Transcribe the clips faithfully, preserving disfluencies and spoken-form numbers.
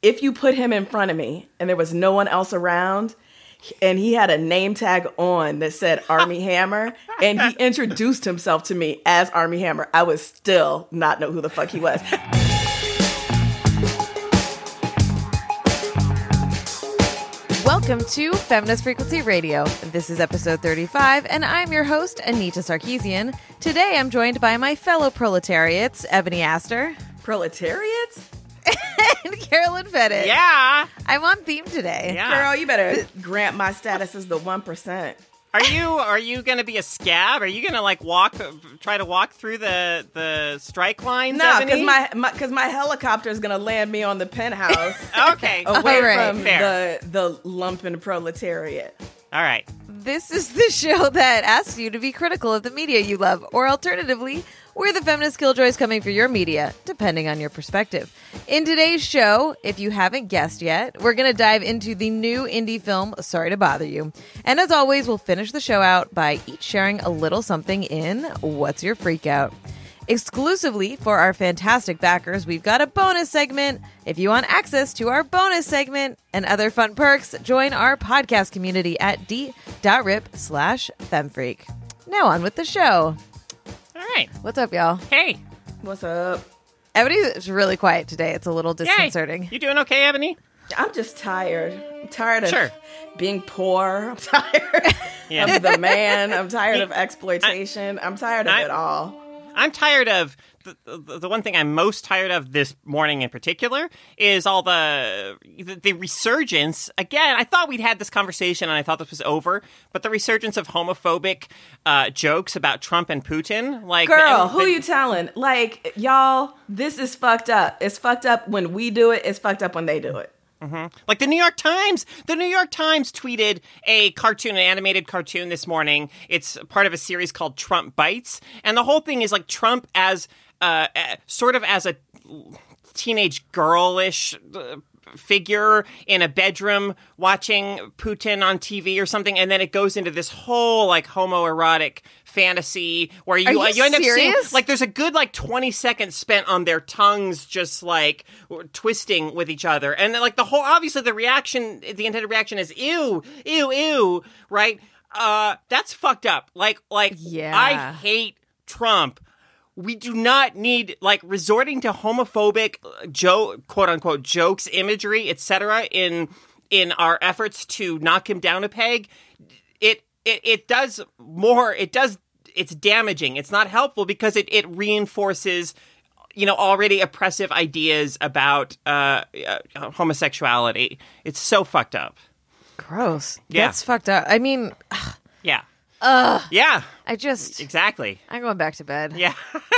if you put him in front of me and there was no one else around, and he had a name tag on that said Armie Hammer, and he introduced himself to me as Armie Hammer, I would still not know who the fuck he was. Welcome to Feminist Frequency Radio. This is episode thirty-five, and I'm your host, Anita Sarkeesian. Today, I'm joined by my fellow proletariats, Ebony Astor. Proletariats? And Carolyn Fettit. Yeah. I'm on theme today. Yeah. Girl, you better grant my status as the one percent. Are you are you going to be a scab? Are you going to like walk, try to walk through the, the strike lines? No, because my because my, my helicopter is going to land me on the penthouse. Okay. Away right. from Fair. the the lumpen proletariat. All right. This is the show that asks you to be critical of the media you love, or alternatively, we're the feminist killjoys coming for your media, depending on your perspective. In today's show, if you haven't guessed yet, we're going to dive into the new indie film, Sorry to Bother You. And as always, we'll finish the show out by each sharing a little something in What's Your Freakout? Exclusively for our fantastic backers, we've got a bonus segment. If you want access to our bonus segment and other fun perks, join our podcast community at d.rip slash femfreak. Now on with the show. All right. What's up, y'all? Hey. What's up? Ebony is really quiet today. It's a little disconcerting. Yay. You doing okay, Ebony? I'm just tired. I'm tired of Sure. being poor. I'm tired Yeah. of the man. I'm tired of exploitation. I'm tired of I- it all. I'm tired of the, the the one thing I'm most tired of this morning in particular is all the, the the resurgence. Again, I thought we'd had this conversation and I thought this was over, but the resurgence of homophobic uh, jokes about Trump and Putin. Like, Girl, and- who you telling? Like, y'all, this is fucked up. It's fucked up when we do it. It's fucked up when they do it. Mm-hmm. Like the New York Times, the New York Times tweeted a cartoon, an animated cartoon this morning. It's part of a series called Trump Bites. And the whole thing is like Trump as, uh, uh sort of as a teenage girlish uh, figure in a bedroom watching Putin on T V or something. And then it goes into this whole like homoerotic fantasy where you, Are you you end up seeing, serious? like, there's a good like twenty seconds spent on their tongues just like twisting with each other. And then, like, the whole, obviously the reaction, the intended reaction is ew, ew, ew, right? Uh, that's fucked up. Like, like, Yeah. I hate Trump. We do not need, like, resorting to homophobic joke, quote unquote, jokes, imagery, et cetera in, in our efforts to knock him down a peg. It, it, it does more, it does, it's damaging. It's not helpful because it, it reinforces, you know, already oppressive ideas about uh, uh, homosexuality. It's so fucked up. Gross. Yeah. That's fucked up. I mean, Yeah. ugh. Yeah. I just, Exactly. I'm going back to bed. Yeah.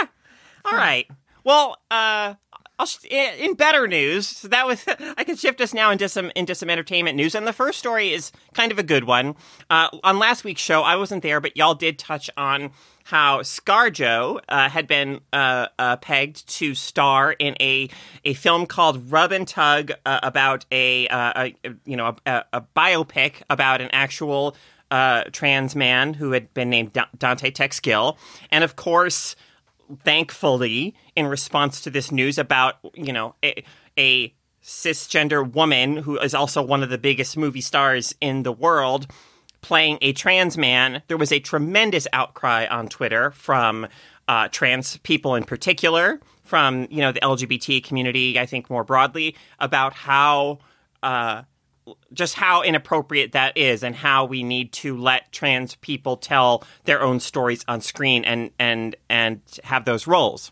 All right. Well, uh, I'll sh- in better news, so that was I can shift us now into some into some entertainment news, and the first story is kind of a good one. Uh, on last week's show, I wasn't there, but y'all did touch on how ScarJo uh, had been uh, uh, pegged to star in a a film called Rub and Tug uh, about a, uh, a you know a, a biopic about an actual uh, trans man who had been named Da- Dante Texgill, and of course, thankfully, in response to this news about, you know, a, a cisgender woman who is also one of the biggest movie stars in the world playing a trans man, there was a tremendous outcry on Twitter from uh, trans people in particular, from, you know, the L G B T community, I think more broadly, about how uh, just how inappropriate that is and how we need to let trans people tell their own stories on screen and and and have those roles.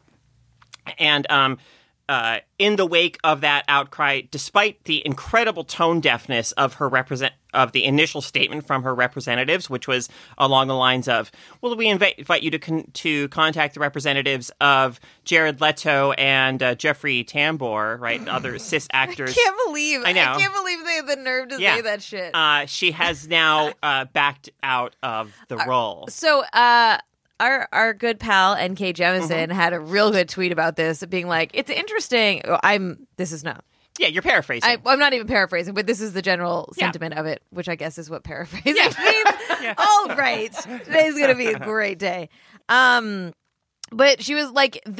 And um, uh, in the wake of that outcry, despite the incredible tone deafness of her represent of the initial statement from her representatives, which was along the lines of, "Well, we invite, invite you to con- to contact the representatives of Jared Leto and uh, Jeffrey Tambor, right, and other cis actors." I can't believe, I know. I can't believe they had the nerve to Yeah. say that shit. Uh, she has now uh, backed out of the role. So, uh, our our good pal N K Jemisin Mm-hmm. had a real good tweet about this, being like, "It's interesting." I'm. This is not. Yeah, you're paraphrasing. I, I'm not even paraphrasing, but this is the general Yeah. sentiment of it, which I guess is what paraphrasing means. All right, today's gonna be a great day. Um, but she was like, they.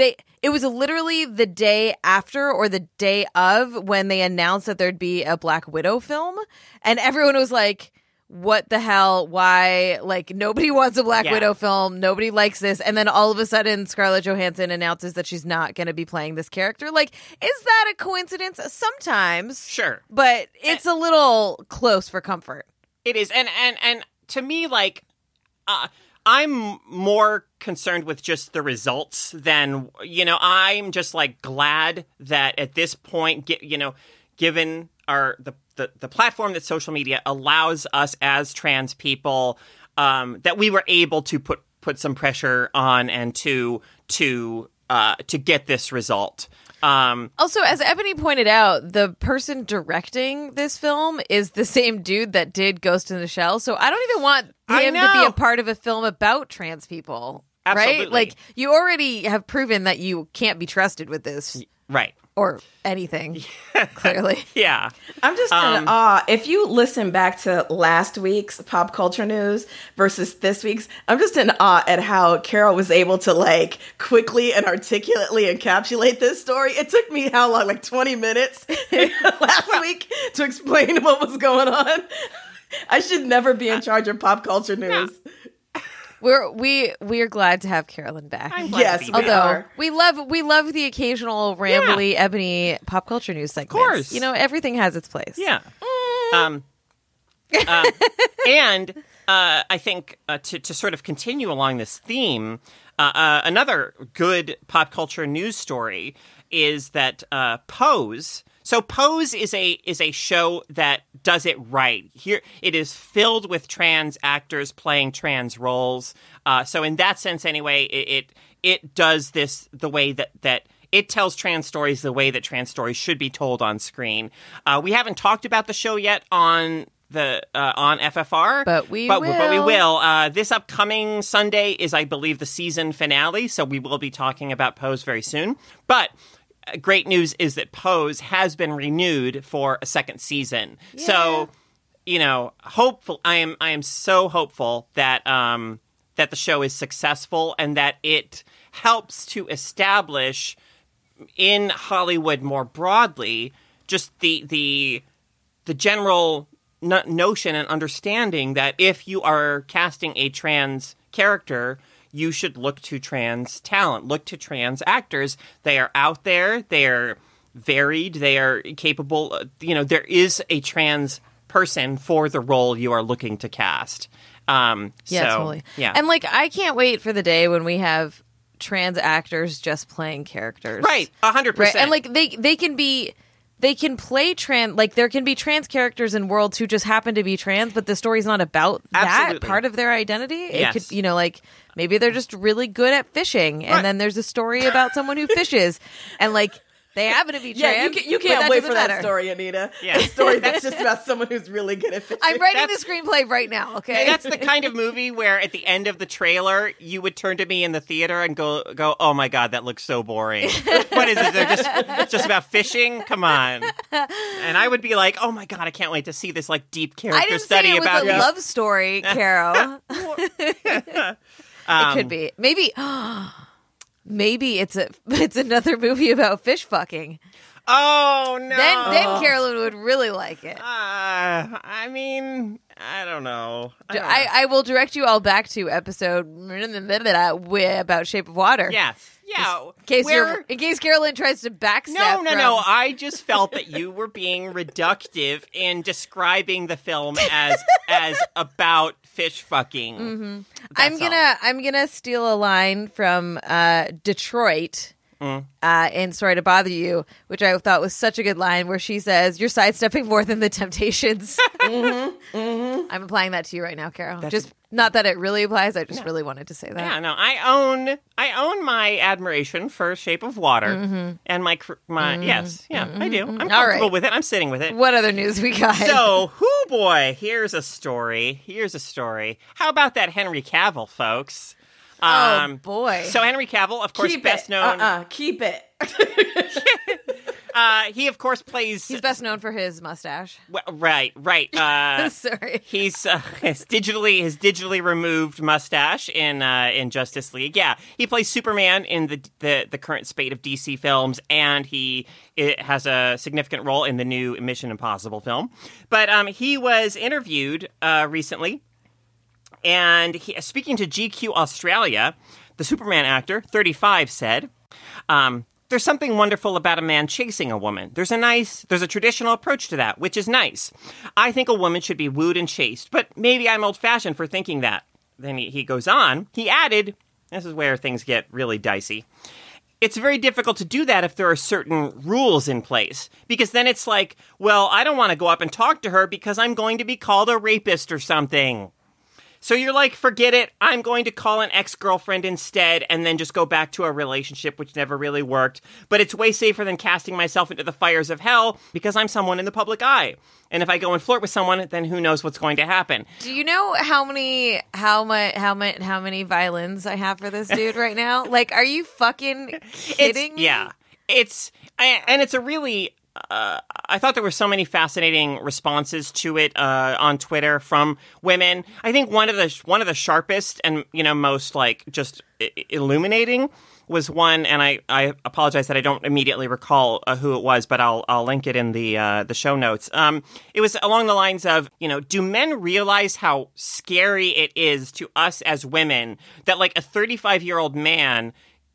it was literally the day after or the day of when they announced that there'd be a Black Widow film, and everyone was like, what the hell? Why? Like, nobody wants a Black Yeah. Widow film. Nobody likes this. And then all of a sudden, Scarlett Johansson announces that she's not going to be playing this character. Like, is that a coincidence? Sometimes. Sure. But it's a little close for comfort. It is. And, and, and to me, like, uh, I'm more concerned with just the results than, you know, I'm just like glad that at this point, gi- you know, given our, the, the, the platform that social media allows us as trans people, um, that we were able to put, put some pressure on and to, to, uh, to get this result. Um, Also, as Ebony pointed out, the person directing this film is the same dude that did Ghost in the Shell. So I don't even want I him to be know. a part of a film about trans people. Right? Absolutely. Like, you already have proven that you can't be trusted with this right. or anything, clearly. Yeah. I'm just in Um, awe. If you listen back to last week's pop culture news versus this week's, I'm just in awe at how Carol was able to like quickly and articulately encapsulate this story. It took me how long? Like twenty minutes last week to explain what was going on. I should never be in charge of pop culture news. We're we we are glad to have Carolyn back. I'm glad Yes, to be we back. Although are. we love we love the occasional rambly Ebony pop culture news segments. course. You know, everything has its place. Yeah. Um, uh, and uh, I think uh, to, to sort of continue along this theme, uh, uh, another good pop culture news story is that uh, Pose. So Pose is a is a show that does it right. Here, it is filled with trans actors playing trans roles. Uh, so in that sense, anyway, it, it it does this the way that that. It tells trans stories the way that trans stories should be told on screen. Uh, we haven't talked about the show yet on the uh, on F F R, But we but, but we will. will. Uh, this upcoming Sunday is, I believe, the season finale, so we will be talking about Pose very soon. But uh, great news is that Pose has been renewed for a second season. So, you know, hopeful. I am. I am so hopeful that um, that the show is successful and that it helps to establish in Hollywood more broadly, just the the the general no- notion and understanding that if you are casting a trans character, you should look to trans talent, look to trans actors. They are out there, they are varied, they are capable. uh, You know, there is a trans person for the role you are looking to cast. Um, Yeah, so, totally. Yeah, And like, I can't wait for the day when we have trans actors just playing characters. right, a hundred Right. percent. And like they they can be they can play trans like there can be trans characters in worlds who just happen to be trans, but the story's not about that Absolutely. part of their identity. It Yes. could, you know, like maybe they're just really good at fishing, and Right. then there's a story about someone who fishes, and like they happen to be trans. Yeah, you, can, you but can't that wait doesn't for that matter. story, Anita. Yeah. A story that's just about someone who's really good at fishing. I'm writing That's- the screenplay right now. Okay, That's the kind of movie where at the end of the trailer, you would turn to me in the theater and go, "Go, oh my god, that looks so boring. What is it? They're just it's just about fishing? Come on!" And I would be like, "Oh my god, I can't wait to see this like deep I character didn't study say it was about a these." love story, Carol. It Um, could be. Maybe maybe it's a it's another movie about fish fucking. Oh no! Then then Carolyn would really like it. uh, I mean, I don't know. I don't know. I, I will direct you all back to episode about Shape of Water. yes, yeah. In case Where- you're in case Carolyn tries to backstep. No, no, from- no. I just felt that you were being reductive in describing the film as as about fish fucking. I'm That's gonna all. I'm gonna steal a line from uh, Detroit. Mm. Uh, in Sorry to Bother You, which I thought was such a good line, where she says, "You're sidestepping more than the Temptations." mm-hmm, mm-hmm. I'm applying that to you right now, Carol. That's- just not that it really applies. I just really wanted to say that. Yeah, no, I own I own my admiration for Shape of Water and my cr- my yes, yeah, I do. I'm comfortable right. with it. I'm sitting with it. What other news we got? So, whoo boy, here's a story. Here's a story. How about that Henry Cavill, folks? oh boy. So Henry Cavill, of course, Keep best it. known. Uh-uh. Keep it. uh, he of course plays. He's best known for his mustache. W- right, right. Uh, Sorry. He's uh, his digitally his digitally removed mustache in uh, in Justice League. Yeah, he plays Superman in the the, the current spate of D C films, and he it has a significant role in the new Mission Impossible film. But um, he was interviewed uh, recently, and he, speaking to G Q Australia, the Superman actor, thirty-five, said. Um, There's something wonderful about a man chasing a woman. There's a nice, there's a traditional approach to that, which is nice. I think a woman should be wooed and chased, but maybe I'm old-fashioned for thinking that. Then he, he goes on. He added, this is where things get really dicey. It's very difficult to do that if there are certain rules in place, because then it's like, well, I don't want to go up and talk to her because I'm going to be called a rapist or something. So you're like, forget it, I'm going to call an ex-girlfriend instead and then just go back to a relationship which never really worked. But it's way safer than casting myself into the fires of hell because I'm someone in the public eye. And if I go and flirt with someone, then who knows what's going to happen. Do you know how many how much how much how many violins I have for this dude right now? Like, are you fucking kidding It's, me? yeah. It's and it's a really Uh, I thought there were so many fascinating responses to it uh, on Twitter from women. I think one of the one of the sharpest and you know most like just I- illuminating was one, and I, I apologize that I don't immediately recall uh, who it was, but I'll I'll link it in the uh, the show notes. Um, it was along the lines of, you know, do men realize how scary it is to us as women that like a thirty-five year old man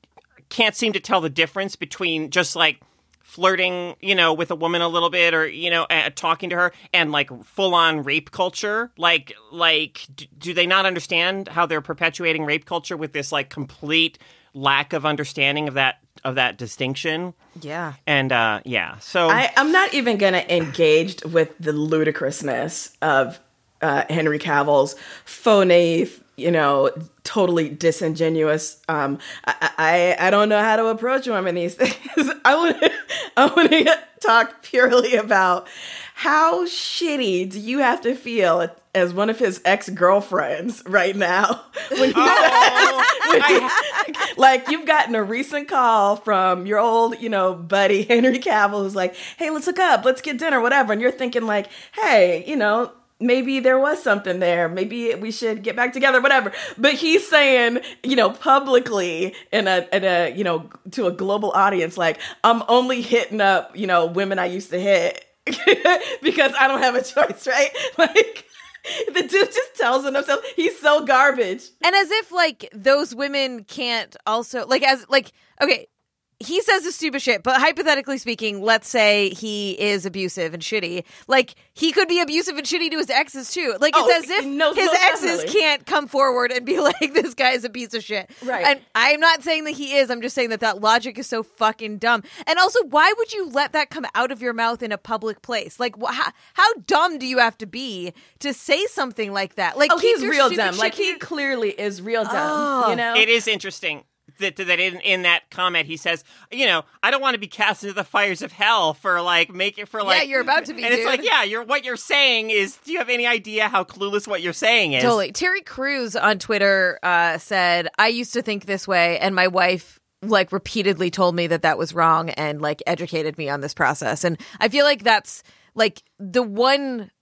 can't seem to tell the difference between just like flirting, you know, with a woman a little bit, or you know, uh, talking to her, and like full-on rape culture. Like, like, d- do they not understand how they're perpetuating rape culture with this like complete lack of understanding of that of that distinction? Yeah, and uh, yeah. So I, I'm not even gonna engage with the ludicrousness of uh, Henry Cavill's faux naive, you know, totally disingenuous. Um, I, I I don't know how to approach him in these things. I want to I want to talk purely about how shitty do you have to feel as one of his ex-girlfriends right now when he Oh, says, when he, like you've gotten a recent call from your old, you know, buddy Henry Cavill who's like, hey, let's hook up, let's get dinner, whatever, and you're thinking like, hey, you know, maybe there was something there. Maybe we should get back together, whatever. But he's saying, you know, publicly in a, in a, you know, to a global audience, like, I'm only hitting up, you know, women I used to hit because I don't have a choice, right? Like, the dude just tells on himself he's so garbage. and as if like those women can't also like as like okay. He says the stupid shit, but hypothetically speaking, let's say he is abusive and shitty. Like, he could be abusive and shitty to his exes, too. Like, it's Oh, as if no, his most exes definitely. can't come forward and be like, this guy is a piece of shit. Right. And I'm not saying that he is. I'm just saying that that logic is so fucking dumb. And also, why would you let that come out of your mouth in a public place? Like, wh- how, how dumb do you have to be to say something like that? Like, Oh, keep he's your real stupid dumb. shit Like, to he your- clearly is real dumb, Oh. you know? it is interesting that, that in, in that comment he says, you know, I don't want to be cast into the fires of hell for like making for like Yeah, you're about to be, and it's dude. like, yeah, you're what you're saying is, do you have any idea how clueless what you're saying is? Totally. Terry Crews on Twitter uh, said, I used to think this way, and my wife like repeatedly told me that that was wrong and like educated me on this process. And I feel like that's like the one,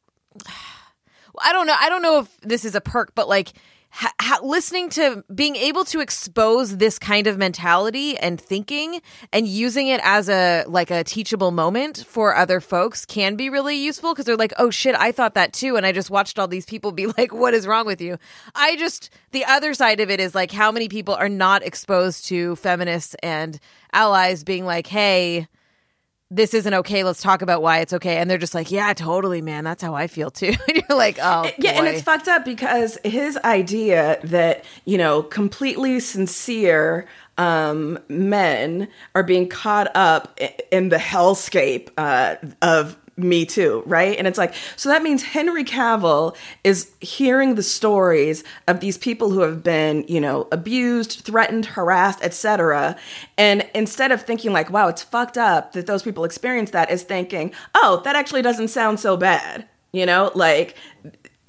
I don't know. I don't know if this is a perk, but like ha- ha- listening to being able to expose this kind of mentality and thinking and using it as a like a teachable moment for other folks can be really useful, because they're like, oh shit, I thought that too, and I just watched all these people be like, what is wrong with you? I just, the other side of it is like how many people are not exposed to feminists and allies being like, hey, this isn't okay, let's talk about why it's okay. And they're just like, yeah, totally, man, that's how I feel too. And you're like, oh, Yeah, and boy. it's fucked up because his idea that, you know, completely sincere um, men are being caught up i- in the hellscape uh, of Me Too, right? And it's like, so that means Henry Cavill is hearing the stories of these people who have been, you know, abused, threatened, harassed, et cetera. And instead of thinking like, wow, it's fucked up that those people experience that, is thinking, oh, that actually doesn't sound so bad. You know, like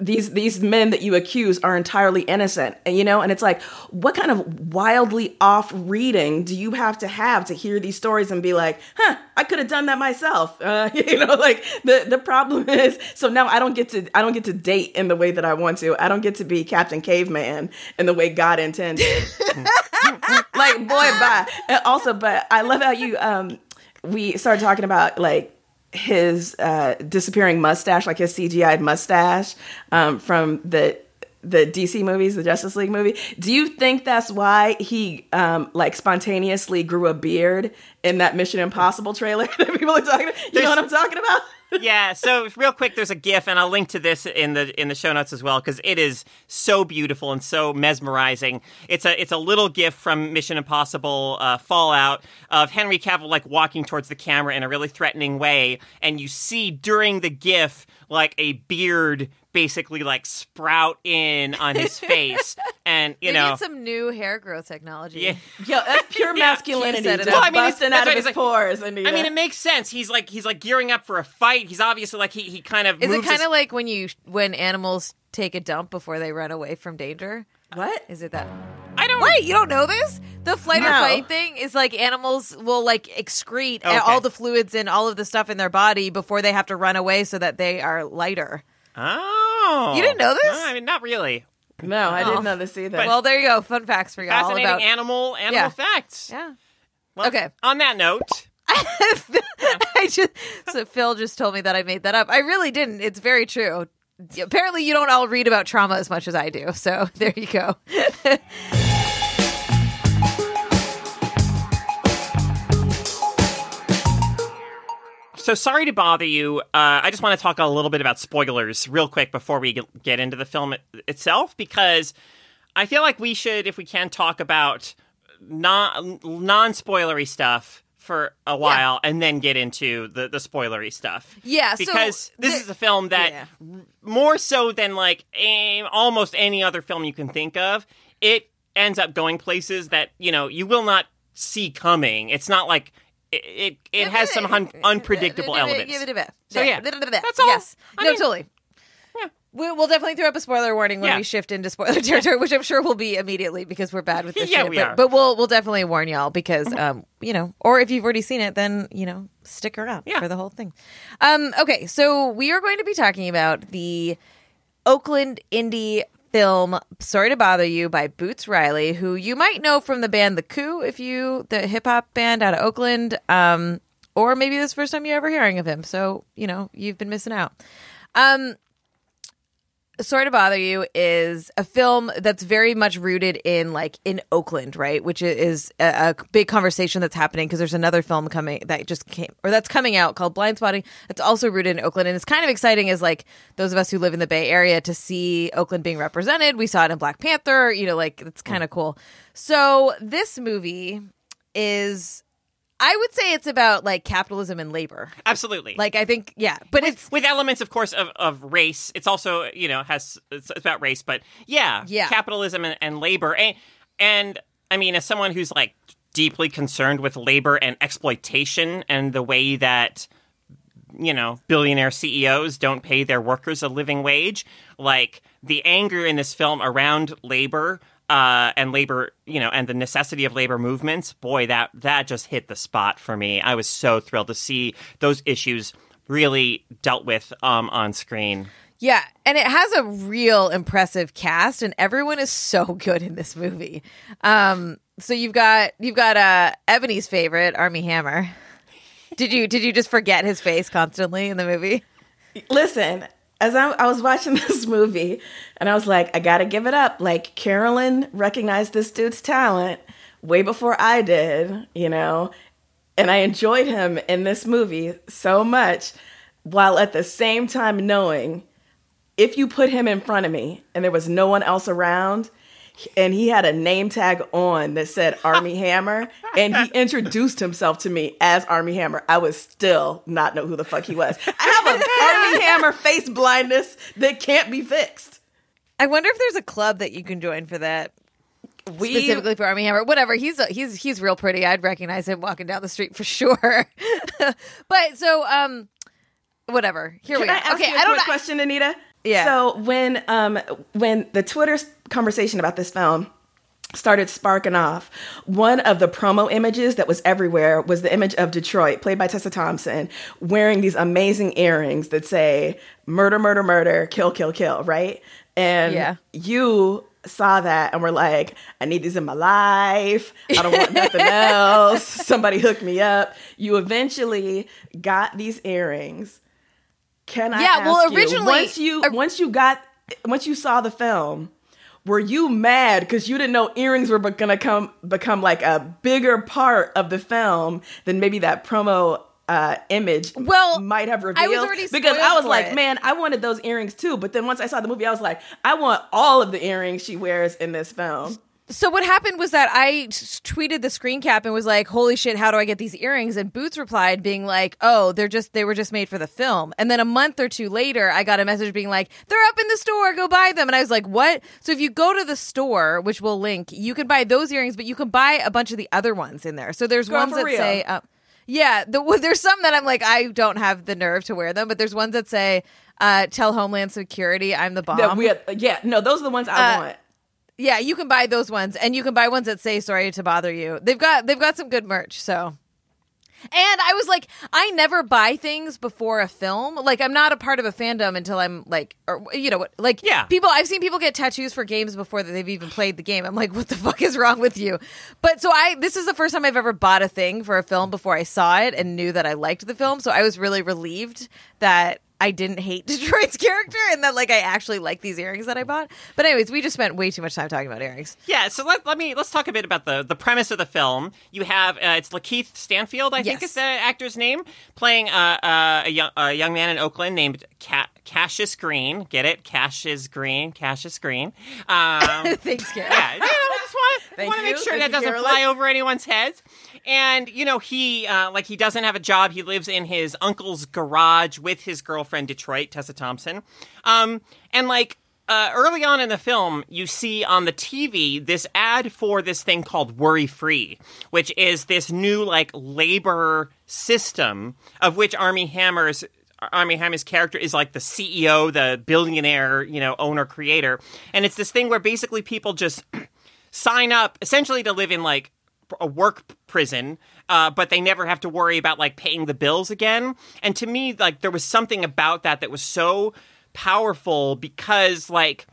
these these men that you accuse are entirely innocent, and you know, and it's like, what kind of wildly off reading do you have to have to hear these stories and be like, huh, I could have done that myself, uh, you know? Like the the problem is, so now I don't get to I don't get to date in the way that I want to. I don't get to be Captain Caveman in the way God intended. Like, boy, bye. And also, but I love how you um we started talking about like his uh, disappearing mustache, like his C G I'd mustache um, from the the D C movies, the Justice League movie. Do you think that's why he um, like spontaneously grew a beard in that Mission Impossible trailer that people are talking about? You There's, know what I'm talking about? Yeah, so real quick, there's a GIF, and I'll link to this in the in the show notes as well, because it is so beautiful and so mesmerizing. It's a it's a little GIF from Mission Impossible uh, Fallout of Henry Cavill like walking towards the camera in a really threatening way, and you see during the GIF like a beard basically like sprout in on his face, and you Maybe know, it's some new hair growth technology. yeah. Yo, that's pure Yeah, masculinity. said it. Just Well, I mean, it's- busting that's out of right, his it's like- pores. Anita. I mean, it makes sense. He's like he's like gearing up for a fight. He's obviously like he he kind of Is it moves kind his- of like when you when animals take a dump before they run away from danger? what? Is it that? I don't Wait, you don't know this? The flight or No. fight thing is like animals will like excrete Okay. all the fluids and all of the stuff in their body before they have to run away so that they are lighter. Oh, You didn't know this? No, I mean, not really. No, I Oh. didn't know this either. Well, there you go. Fun facts for y'all. all Fascinating about animal animal Yeah. facts. yeah. Well, Okay. On that note, I just so Phil just told me that I made that up. I really didn't. It's very true. Apparently, you don't all read about trauma as much as I do. So there you go. so sorry to bother you. Uh, I just want to talk a little bit about spoilers real quick before we get, get into the film it, itself, because I feel like we should, if we can, talk about non non spoilery stuff for a while and then get into the, the spoilery stuff. Yeah, so because this the- is a film that Yeah. more so than like a, almost any other film you can think of, it ends up going places that, you know, you will not see coming. It's not like it it, it has some un- unpredictable Give it- elements. Give it a bit. So, yeah. That's all. Yes. I no, mean- totally. Yeah. We'll, we'll definitely throw up a spoiler warning when Yeah. we shift into spoiler territory, which I'm sure will be immediately because we're bad with this Yeah, shit. we but, are. but we'll we'll definitely warn y'all because um you know, or if you've already seen it, then you know, stick around Yeah. for the whole thing. Um, okay, so we are going to be talking about the Oakland indie film "Sorry to Bother You" by Boots Riley, who you might know from the band The Coup, if you the hip hop band out of Oakland, um, or maybe this is the first time you're ever hearing of him. So you know, you've been missing out. Um. Sorry to Bother You is a film that's very much rooted in like in Oakland, right? Which is a, a big conversation that's happening because there's another film coming that just came or that's coming out called Blind Spotting. It's also rooted in Oakland, and it's kind of exciting as like those of us who live in the Bay Area to see Oakland being represented. We saw it in Black Panther, you know, like it's kind of cool. So this movie is, I would say, it's about like capitalism and labor. Absolutely. Like I think, yeah, but with, it's with elements, of course, of, of race. It's also, you know, has it's, it's about race, but yeah, Yeah. capitalism and, and labor. And, and I mean, as someone who's like deeply concerned with labor and exploitation and the way that, you know, billionaire C E Os don't pay their workers a living wage, like the anger in this film around labor uh, and labor, you know, and the necessity of labor movements, boy, that that just hit the spot for me. I was so thrilled to see those issues really dealt with um, on screen. Yeah, and it has a real impressive cast, and everyone is so good in this movie. Um, so you've got you've got uh, Ebony's favorite, Armie Hammer. Did you did you just forget his face constantly in the movie? Listen, as I, I was watching this movie, and I was like, I gotta give it up. Like, Carolyn recognized this dude's talent way before I did, you know? And I enjoyed him in this movie so much, while at the same time knowing if you put him in front of me and there was no one else around, and he had a name tag on that said Armie Hammer, and he introduced himself to me as Armie Hammer, I would still not know who the fuck he was. I have an Armie Hammer face blindness that can't be fixed. I wonder if there's a club that you can join for that. We Specifically for Armie Hammer, whatever. He's he's he's real pretty. I'd recognize him walking down the street for sure. But so, um, whatever. Here Can we I are. ask Okay, you a I don't quick know. question, Anita? Yeah. So when um when the Twitter conversation about this film started sparking off, one of the promo images that was everywhere was the image of Detroit, played by Tessa Thompson, wearing these amazing earrings that say murder, murder, murder, kill, kill, kill, right? And Yeah. you saw that and were like, I need these in my life. I don't want nothing else. Somebody hook me up. You eventually got these earrings. Can I Yeah, ask well, you, originally- once you once you got once you saw the film, were you mad because you didn't know earrings were going to come become like a bigger part of the film than maybe that promo uh, image Well, might have I revealed? was already because I spoiled was for like, it. man, I wanted those earrings too. But then once I saw the movie, I was like, I want all of the earrings she wears in this film. So what happened was that I s- tweeted the screen cap and was like, holy shit, how do I get these earrings? And Boots replied being like, oh, they're just, they were just made for the film. And then a month or two later, I got a message being like, they're up in the store, go buy them. And I was like, what? So if you go to the store, which we'll link, you can buy those earrings, but you can buy a bunch of the other ones in there. So there's Girl, ones for that real. say, uh, yeah, the, well, there's some that I'm like, I don't have the nerve to wear them, but there's ones that say, uh, tell Homeland Security I'm the bomb. That we had, yeah, no, those are the ones I Uh, want. Yeah, you can buy those ones, and you can buy ones that say "Sorry to bother you." They've got they've got some good merch. So, and I was like, I never buy things before a film. Like, I'm not a part of a fandom until I'm like, or you know, what? Like, Yeah. people. I've seen people get tattoos for games before that they've even played the game. I'm like, what the fuck is wrong with you? But so I, this is the first time I've ever bought a thing for a film before I saw it and knew that I liked the film. So I was really relieved that I didn't hate Detroit's character and that like I actually like these earrings that I bought. But anyways, we just spent way too much time talking about earrings. Yeah, so let, let me let's talk a bit about the, the premise of the film. You have uh, it's Lakeith Stanfield, I think Yes. is the actor's name, playing uh, uh, a, young, a young man in Oakland named Ca- Cassius Green. Get it? Cassius Green. Cassius Green. Um, Thanks, Karen. yeah, you know, I just want to Thank want to make you. sure Thank that you, doesn't Caroline. fly over anyone's heads. And you know, he uh, like he doesn't have a job. He lives in his uncle's garage with his girlfriend Detroit, Tessa Thompson. Um, and like uh, early on in the film, you see on the T V this ad for this thing called Worry Free, which is this new like labor system of which Armie Hammer's Armie Hammer's character is like the C E O, the billionaire, you know, owner creator. And it's this thing where basically people just sign up essentially to live in like a work prison, uh, but they never have to worry about like paying the bills again. And to me, like there was something about that that was so powerful because like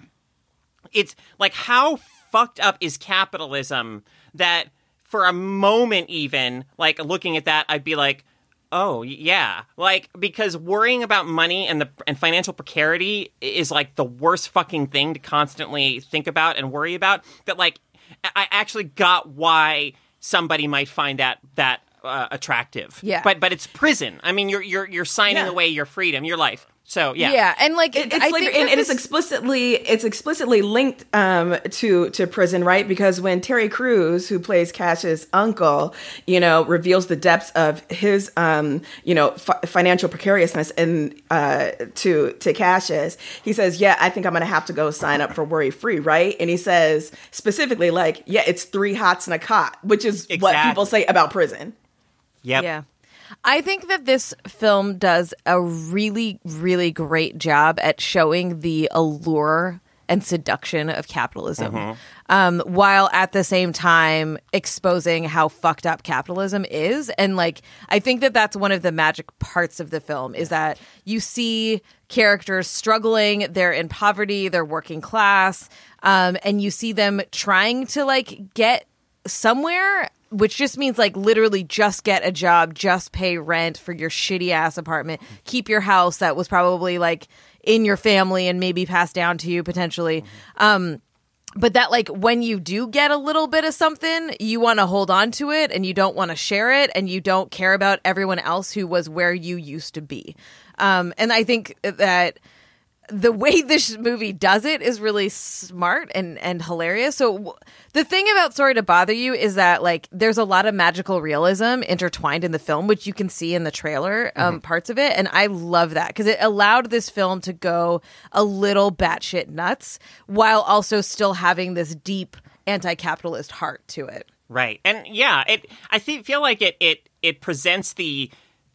it's like how fucked up is capitalism that for a moment even like looking at that, I'd be like, oh yeah, like because worrying about money and the and financial precarity is like the worst fucking thing to constantly think about and worry about. That like I actually got why somebody might find that that uh, attractive. Yeah. but but it's prison. I mean, you're you're you're signing Yeah. away your freedom, your life. So yeah, Yeah, and like It- it's I like, think and, that and it's this- explicitly it's explicitly linked um, to to prison, right? Because when Terry Crews, who plays Cash's uncle, you know, reveals the depths of his, um, you know, f- financial precariousness, and uh, to to Cash's, he says, "Yeah, I think I'm going to have to go sign up for Worry Free," right? And he says specifically, like, "Yeah, it's three hots and a cot," which is what Exactly. people say about prison. yep. Yeah. I think that this film does a really, really great job at showing the allure and seduction of capitalism, um, while at the same time exposing how fucked up capitalism is. And like, I think that that's one of the magic parts of the film is that you see characters struggling, they're in poverty, they're working class, um, and you see them trying to like get somewhere, which just means like literally just get a job, just pay rent for your shitty ass apartment, keep your house that was probably like in your family and maybe passed down to you potentially. Um, but that like when you do get a little bit of something, you want to hold on to it and you don't want to share it and you don't care about everyone else who was where you used to be. Um, and I think that the way this movie does it is really smart and, and hilarious. So w- the thing about Sorry to Bother You is that like there's a lot of magical realism intertwined in the film, which you can see in the trailer um, parts of it. And I love that because it allowed this film to go a little batshit nuts while also still having this deep anti-capitalist heart to it. Right. And yeah, it I think feel like it it it presents the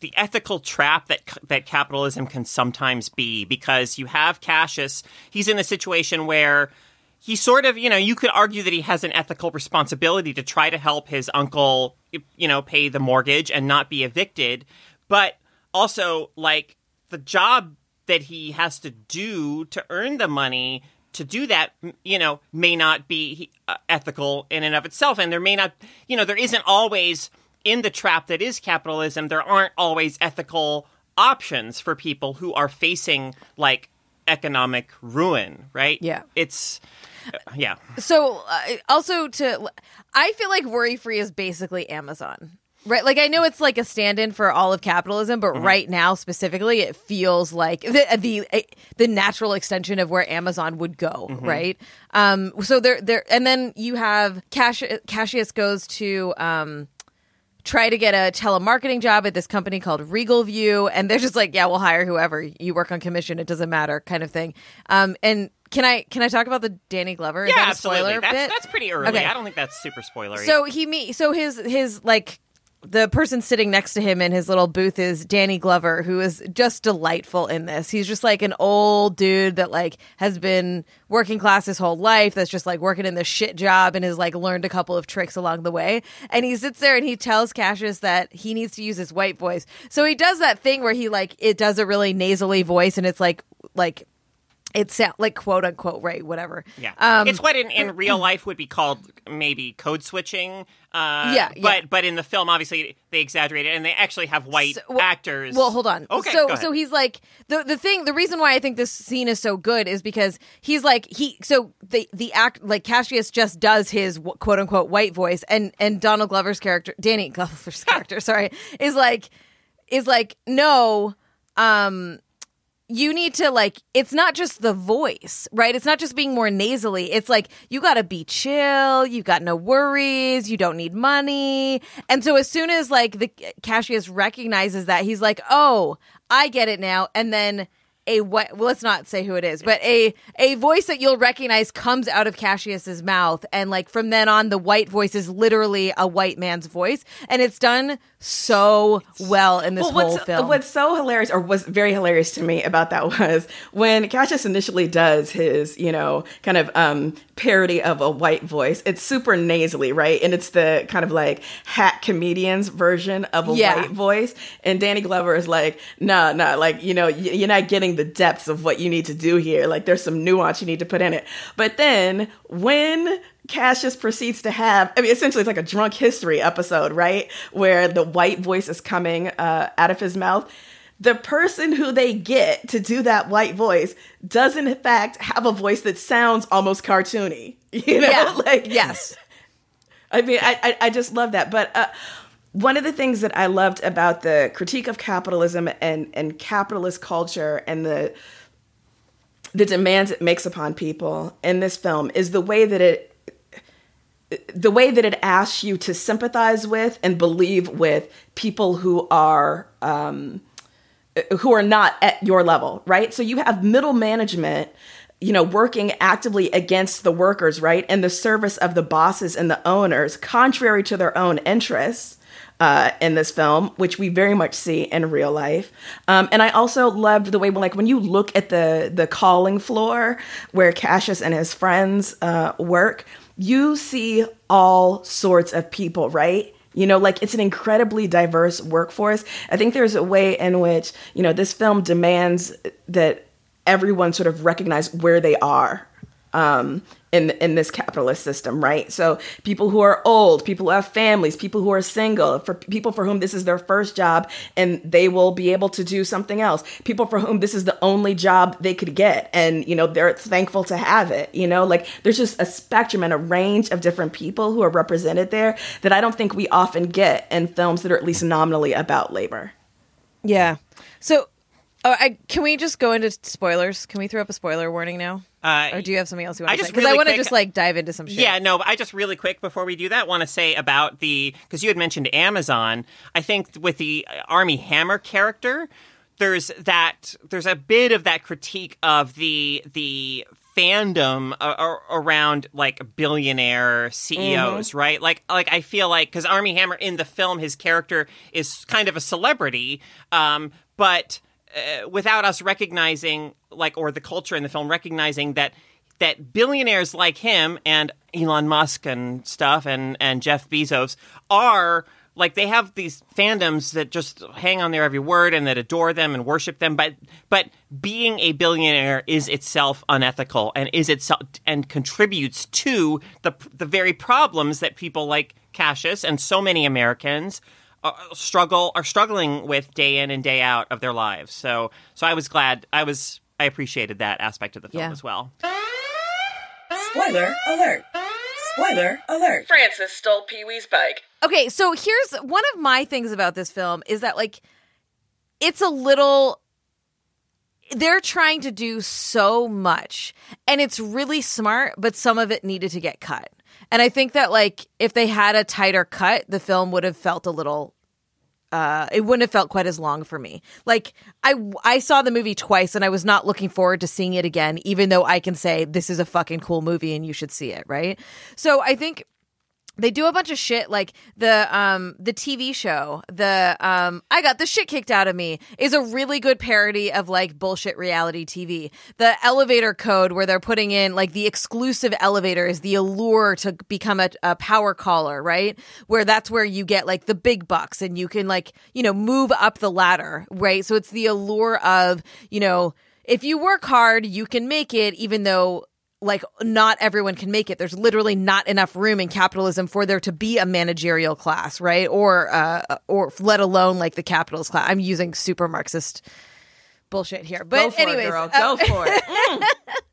the ethical trap that that capitalism can sometimes be, because you have Cassius. He's in a situation where he sort of, you know, you could argue that he has an ethical responsibility to try to help his uncle, you know, pay the mortgage and not be evicted. But also, like, the job that he has to do to earn the money to do that, you know, may not be uh, ethical in and of itself. And there may not, you know, there isn't always, in the trap that is capitalism, there aren't always ethical options for people who are facing, like, economic ruin, right? Yeah. It's... Yeah. So uh, also to, I feel like Worry Free is basically Amazon, right? Like, I know it's like a stand-in for all of capitalism, but mm-hmm. right now specifically, it feels like the the the natural extension of where Amazon would go, mm-hmm. right? Um. So there there, and then you have Cash, Cassius goes to um. try to get a telemarketing job at this company called Regal View, and they're just like, yeah, we'll hire whoever. You work on commission, it doesn't matter, kind of thing. Um, and can I can I talk about the Danny Glover? Is yeah, that a absolutely. spoiler That's bit? that's pretty early. Okay. I don't think that's super spoilery. So he me so his his like the person sitting next to him in his little booth is Danny Glover, who is just delightful in this. He's just like an old dude that like has been working class his whole life, that's just like working in this shit job and has like learned a couple of tricks along the way. And he sits there and he tells Cassius that he needs to use his white voice. So he does that thing where he like it does a really nasally voice, and it's like like it sound like quote unquote right, whatever. Yeah, um, it's what in, in real life would be called maybe code switching. Uh, yeah, but yeah. but in the film, obviously they exaggerate it, and they actually have white so, well, actors. Well, hold on. Okay, so go ahead. so he's like the the thing. The reason why I think this scene is so good is because he's like he. So the the act like Cassius just does his quote unquote white voice, and and Donald Glover's character, Danny Glover's character, sorry, is like is like no. Um, you need to like, it's not just the voice, right? It's not just being more nasally. It's like, you got to be chill. You got no worries. You don't need money. And so as soon as like the Cassius recognizes that, he's like, oh, I get it now. And then a what? Well, let's not say who it is, but a a voice that you'll recognize comes out of Cassius's mouth, and like from then on, the white voice is literally a white man's voice, and it's done so well in this well, whole what's, film. What's so hilarious, or was very hilarious to me about that, was when Cassius initially does his, you know, kind of um, parody of a white voice. It's super nasally, right? And it's the kind of like hack comedian's version of a Yeah. white voice. And Danny Glover is like, nah, nah, like, you know, you're not getting the depths of what you need to do here. Like, there's some nuance you need to put in it. But then when Cassius proceeds to have, I mean, essentially it's like a drunk history episode, right? Where the white voice is coming uh, out of his mouth. The person who they get to do that white voice does in fact have a voice that sounds almost cartoony. You know, Yeah. like, yes. I mean, I, I, I just love that. But uh, one of the things that I loved about the critique of capitalism and, and capitalist culture and the the demands it makes upon people in this film is the way that it the way that it asks you to sympathize with and believe with people who are um, who are not at your level, right? So you have middle management, you know, working actively against the workers, right? In the service of the bosses and the owners, contrary to their own interests. Uh, in this film, which we very much see in real life. Um, and I also loved the way, like, when you look at the the calling floor where Cassius and his friends uh, work, you see all sorts of people, right? You know, like, it's an incredibly diverse workforce. I think there's a way in which, you know, this film demands that everyone sort of recognize where they are um, in in this capitalist system, right? So people who are old, people who have families, people who are single, for people for whom this is their first job and they will be able to do something else, people for whom this is the only job they could get and, you know, they're thankful to have it, you know, like, there's just a spectrum and a range of different people who are represented there that I don't think we often get in films that are at least nominally about labor. Yeah. So, uh, I, can we just go into spoilers? Can we throw up a spoiler warning now? Uh, or do you have something else you want I to say? just Because really I want to quick- just like dive into some shit. Yeah, no, but I just really quick before we do that want to say about the, because you had mentioned Amazon. I think with the Armie Hammer character, there's that there's a bit of that critique of the the fandom uh, around like billionaire C E Os, mm-hmm. right? Like, like I feel like because Armie Hammer in the film, his character is kind of a celebrity, um, but uh, without us recognizing, like, or the culture in the film recognizing that that billionaires like him and Elon Musk and stuff and and Jeff Bezos are. Like, they have these fandoms that just hang on their every word and that adore them and worship them. But but being a billionaire is itself unethical and is itself and contributes to the the very problems that people like Cassius and so many Americans uh, struggle are struggling with day in and day out of their lives. So so I was glad I was I appreciated that aspect of the film yeah. as well. Spoiler alert. Spoiler alert. Francis stole Pee-wee's bike. Okay, so here's one of my things about this film is that, like, it's a little... They're trying to do so much, and it's really smart, but some of it needed to get cut. And I think that, like, if they had a tighter cut, the film would have felt a little... Uh, it wouldn't have felt quite as long for me. Like, I, I saw the movie twice, and I was not looking forward to seeing it again, even though I can say this is a fucking cool movie and you should see it, right? So I think they do a bunch of shit, like the um the T V show, the um I got the shit kicked out of me is a really good parody of like bullshit reality T V. The elevator code where they're putting in like the exclusive elevator is the allure to become a, a power caller, right? Where that's where you get like the big bucks and you can like, you know, move up the ladder, right? So it's the allure of, you know, if you work hard, you can make it, even though like not everyone can make it. There's literally not enough room in capitalism for there to be a managerial class, right? Or, uh, or let alone like the capitalist class. I'm using super Marxist bullshit here, but Go for anyways, it, girl. Go uh, for it. Mm.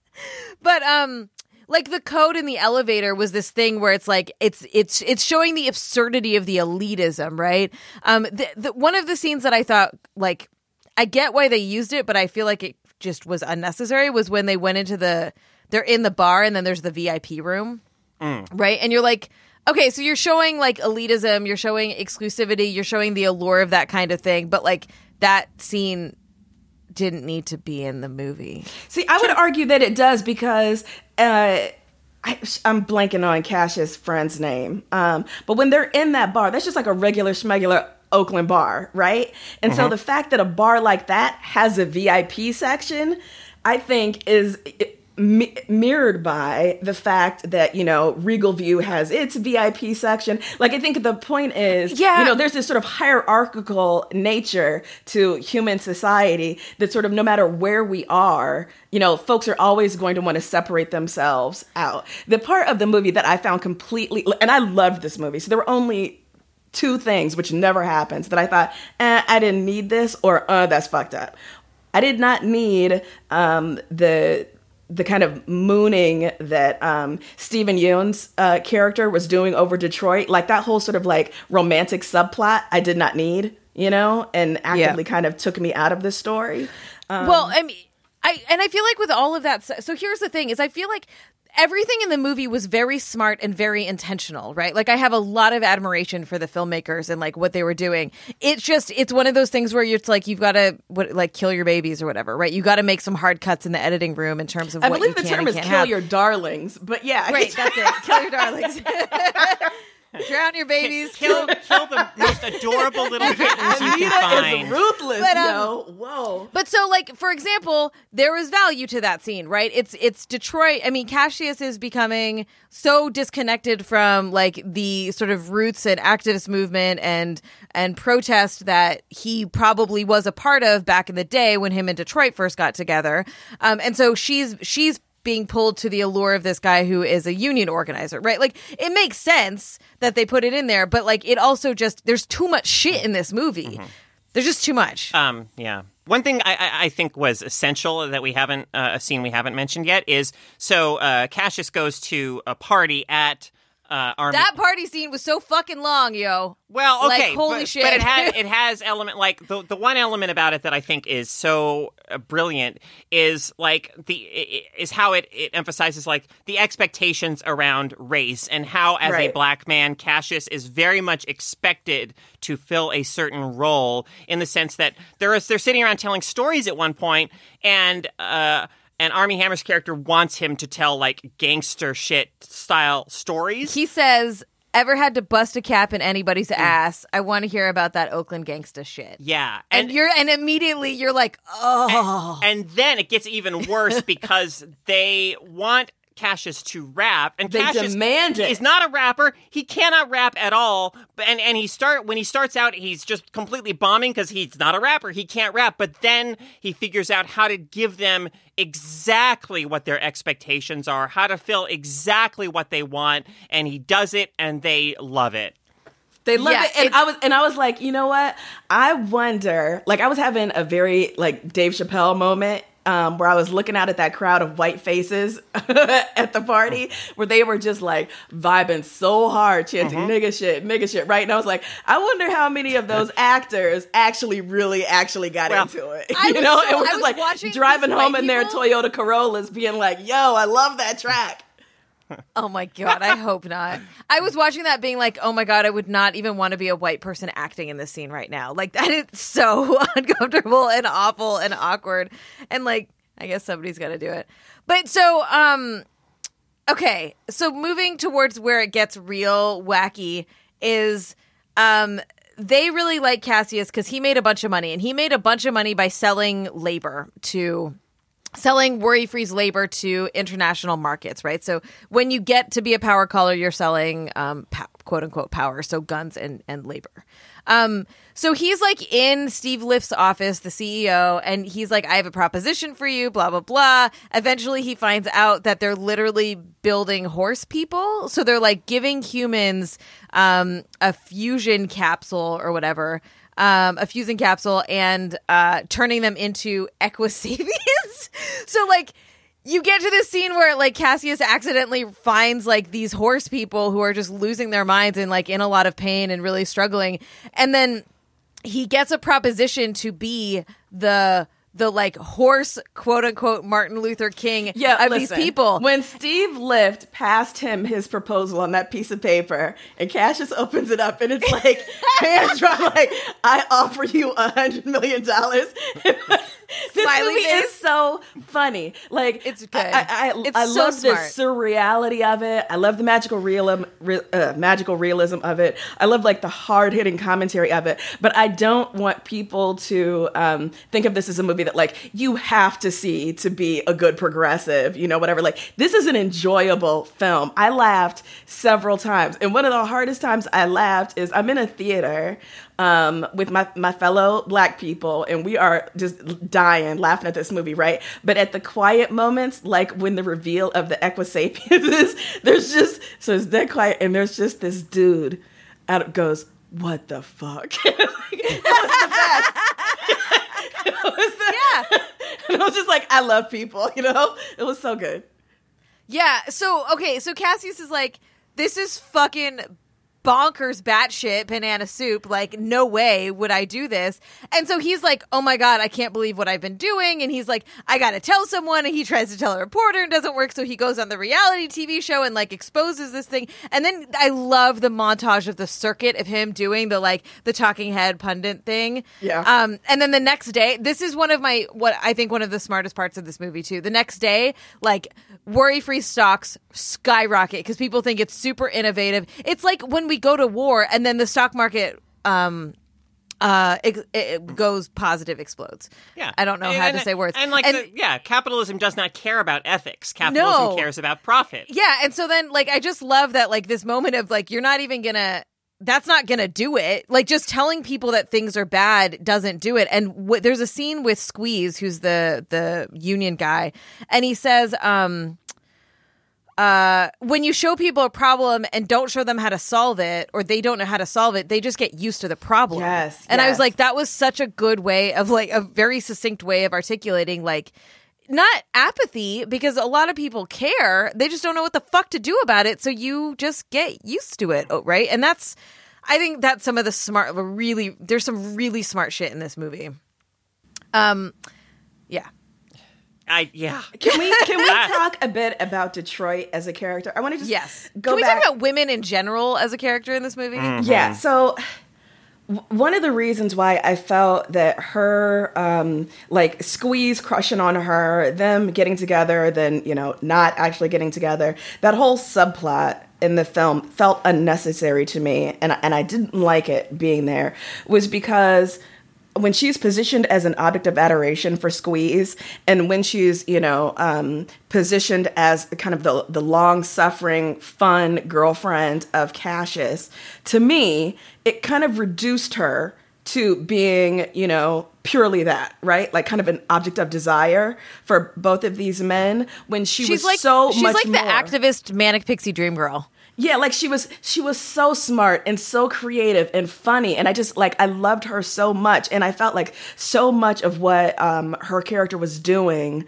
But um, like the code in the elevator was this thing where it's like it's it's it's showing the absurdity of the elitism, right? Um, the, the, one of the scenes that I thought like I get why they used it, but I feel like it just was unnecessary. Was when they went into the They're in the bar and then there's the V I P room, mm. right? And you're like, okay, so you're showing like elitism, you're showing exclusivity, you're showing the allure of that kind of thing. But like that scene didn't need to be in the movie. See, I would argue that it does because uh, I, I'm blanking on Cassius' friend's name. Um, but when they're in that bar, that's just like a regular schmegular Oakland bar, right? And mm-hmm. so the fact that a bar like that has a V I P section, I think is... It, mirrored by the fact that, you know, Regal View has its V I P section. Like, I think the point is, yeah. you know, there's this sort of hierarchical nature to human society that sort of no matter where we are, you know, folks are always going to want to separate themselves out. The part of the movie that I found completely, and I loved this movie, so there were only two things, which never happens, that I thought, eh, I didn't need this, or, uh, that's fucked up. I did not need um, the... the kind of mooning that um, Stephen Yeun's uh, character was doing over Detroit, like that whole sort of like romantic subplot I did not need, you know, and actively yeah. kind of took me out of the story. Um, well, I mean, I and I feel like with all of that, so here's the thing is I feel like everything in the movie was very smart and very intentional, right? Like I have a lot of admiration for the filmmakers and like what they were doing. It's just, it's one of those things where it's like, you've got to what, like kill your babies or whatever, right? You got to make some hard cuts in the editing room in terms of I what you can can the term and is can't kill have. your darlings, but yeah. Right, that's it. Kill your darlings. Drown your babies. Kill, kill the most adorable little kittens you Anita can find. Is ruthless, but, um, yo. Whoa. But so, like, for example, there was value to that scene, right? It's it's Detroit. I mean, Cassius is becoming so disconnected from like the sort of roots and activist movement and and protest that he probably was a part of back in the day when him and Detroit first got together. Um, and so she's she's. being pulled to the allure of this guy who is a union organizer, right? Like, it makes sense that they put it in there, but, like, it also just, there's too much shit in this movie. Mm-hmm. There's just too much. Um, yeah. One thing I, I, I think was essential that we haven't, uh, a scene we haven't mentioned yet is, so uh, Cassius goes to a party at uh, Army. That party scene was so fucking long, yo. Well, okay, like, holy but, shit. but it has it has element like the the one element about it that I think is so uh, brilliant is like the is how it, it emphasizes like the expectations around race and how as right. a black man Cassius is very much expected to fill a certain role in the sense that there is they're sitting around telling stories at one point and uh and Armie Hammer's character wants him to tell like gangster shit style stories. He says, ever had to bust a cap in anybody's ass? I want to hear about that Oakland gangsta shit. Yeah. And, and you're and immediately you're like, oh. And, and then it gets even worse because they want Cassius to rap, and they Cassius demand it. is not a rapper. He cannot rap at all. And and he start when he starts out, he's just completely bombing because he's not a rapper. He can't rap. But then he figures out how to give them exactly what their expectations are, how to fill exactly what they want, and he does it, and they love it. They love yeah, it, and it, I was, and I was like, you know what? I wonder. Like, I was having a very like Dave Chappelle moment. Um, where I was looking out at that crowd of white faces at the party where they were just like vibing so hard, chanting mm-hmm. nigga shit, nigga shit, right? And I was like, I wonder how many of those actors actually, really, actually got well, into it. I you know, so, and we're I just like driving home in their Toyota Corollas being like, yo, I love that track. Oh my God, I hope not. I was watching that being like, oh my God, I would not even want to be a white person acting in this scene right now. Like, that is so uncomfortable and awful and awkward. And like, I guess somebody's got to do it. But so, um, okay. So moving towards where it gets real wacky is, um, they really like Cassius because he made a bunch of money, and he made a bunch of money by selling labor to selling worry-free's labor to international markets, right? So when you get to be a power caller, you're selling um, po- quote-unquote power, so guns and, and labor. Um, so he's like in Steve Lift's office, the C E O, and he's like, I have a proposition for you, blah, blah, blah. Eventually he finds out that they're literally building horse people. So they're like giving humans um, a fusion capsule or whatever, Um, a fusing capsule and uh, turning them into Equisapiens. So, like, you get to this scene where, like, Cassius accidentally finds, like, these horse people who are just losing their minds and, like, in a lot of pain and really struggling. And then he gets a proposition to be the... the like horse quote unquote Martin Luther King yeah, of listen, these people. When Steve Lift passed him his proposal on that piece of paper and Cassius opens it up and it's like hands drop like, I offer you a hundred million dollars. This Smiley movie face. is so funny. Like it's good. I, I, it's I so love smart. the surreality of it. I love the magical realism, re, uh, magical realism of it. I love like the hard hitting commentary of it. But I don't want people to um, think of this as a movie that like you have to see to be a good progressive, you know, whatever. Like this is an enjoyable film. I laughed several times, and one of the hardest times I laughed is I'm in a theater um, with my my fellow Black people, and we are just dying laughing at this movie, right? But at the quiet moments, like when the reveal of the Equisapiens is, there's just so it's dead quiet, and there's just this dude out goes, "What the fuck?" It was the best. It was the, yeah. And I was just like, I love people, you know? It was so good. Yeah. So, okay. So Cassius is like, this is fucking bonkers batshit banana soup. Like, no way would I do this. And so he's like, oh my God, I can't believe what I've been doing. And he's like, I got to tell someone. And he tries to tell a reporter and doesn't work. So he goes on the reality T V show and like exposes this thing. And then I love the montage of the circuit of him doing the like the talking head pundit thing. Yeah. Um, and then the next day, this is one of my, what I think one of the smartest parts of this movie too. The next day, like worry-free stocks skyrocket because people think it's super innovative. It's like when we go to war and then the stock market um uh it, it goes positive, explodes. Yeah, I don't know and, how and, to say words. And like and, the, yeah, capitalism does not care about ethics. Capitalism no. cares about profit. Yeah, and so then like I just love that like this moment of like you're not even gonna that's not gonna do it. Like just telling people that things are bad doesn't do it. And w- there's a scene with Squeeze, who's the the union guy, and he says um Uh, when you show people a problem and don't show them how to solve it, or they don't know how to solve it, they just get used to the problem. Yes, and yes. I was like, that was such a good way of like a very succinct way of articulating like not apathy, because a lot of people care. They just don't know what the fuck to do about it. So you just get used to it, right? And that's, I think that's some of the smart, really, there's some really smart shit in this movie. Um, yeah. I yeah. Can we can we talk a bit about Detroit as a character? I want to just yes. go Can we back. talk about women in general as a character in this movie? Mm-hmm. Yeah. So one of the reasons why I felt that her, um, like, Squeeze crushing on her, them getting together, then, you know, not actually getting together, that whole subplot in the film felt unnecessary to me, and, and I didn't like it being there, was because when she's positioned as an object of adoration for Squeeze, and when she's, you know, um, positioned as kind of the, the long-suffering, fun girlfriend of Cassius, to me, it kind of reduced her to being, you know, purely that, right? Like kind of an object of desire for both of these men when she She's was like so she's much like more. the activist manic pixie dream girl. Yeah, like she was she was so smart and so creative and funny, and I just like I loved her so much, and I felt like so much of what um, her character was doing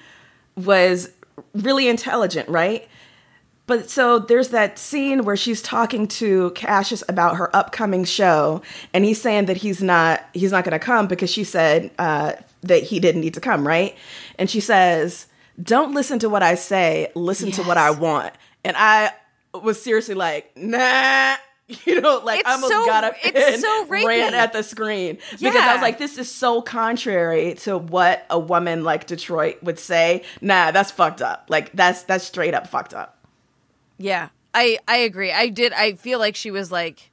was really intelligent, right? But so there's that scene where she's talking to Cassius about her upcoming show, and he's saying that he's not he's not going to come because she said uh, that he didn't need to come, right? And she says, "Don't listen to what I say, listen Yes. to what I want." And I was seriously like, nah, you know, like It's I almost so- got up it's and so rapey. ran at the screen because Yeah. I was like, this is so contrary to what a woman like Detroit would say. Nah, that's fucked up. Like that's that's straight up fucked up. Yeah, I I agree. I did. I feel like she was like,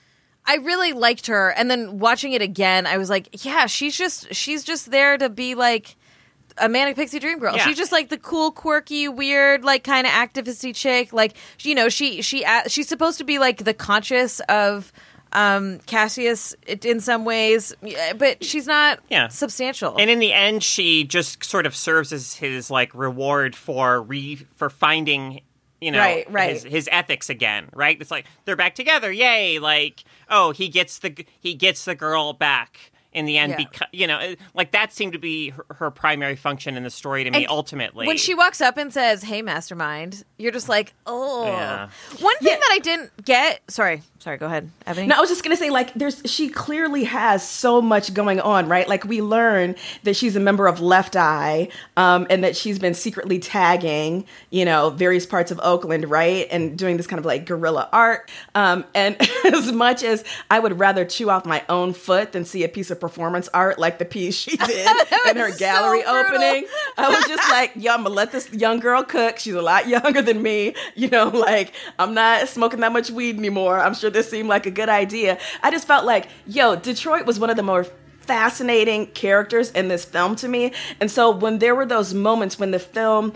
I really liked her, and then watching it again, I was like, yeah, she's just she's just there to be like a manic pixie dream girl. Yeah. She's just like the cool, quirky, weird, like kind of activisty chick. Like you know, she she uh, she's supposed to be like the conscious of um, Cassius in some ways, but she's not Yeah. substantial. And in the end, she just sort of serves as his like reward for re for finding, you know, Right, right. His, his ethics again. Right? It's like they're back together. Yay! Like, oh, he gets the he gets the girl back in the end. Yeah. Because you know, it- like that seemed to be her, her primary function in the story to me. And Ultimately, when she walks up and says, "Hey, mastermind," you're just like, "Oh." Yeah. One thing Yeah. that I didn't get. Sorry, sorry. Go ahead, Ebony. No, I was just gonna say, like, there's she clearly has so much going on, right? Like, we learn that she's a member of Left Eye, um, and that she's been secretly tagging, you know, various parts of Oakland, right, and doing this kind of like guerrilla art. Um, and as much as I would rather chew off my own foot than see a piece of performance art like the piece she did in her was gallery so brutal. opening, I was just like, yo, I'm gonna let this young girl cook. She's a lot younger than me, you know, like I'm not smoking that much weed anymore. I'm sure this seemed like a good idea. I just felt like, yo, Detroit was one of the more fascinating characters in this film to me. And so when there were those moments when the film,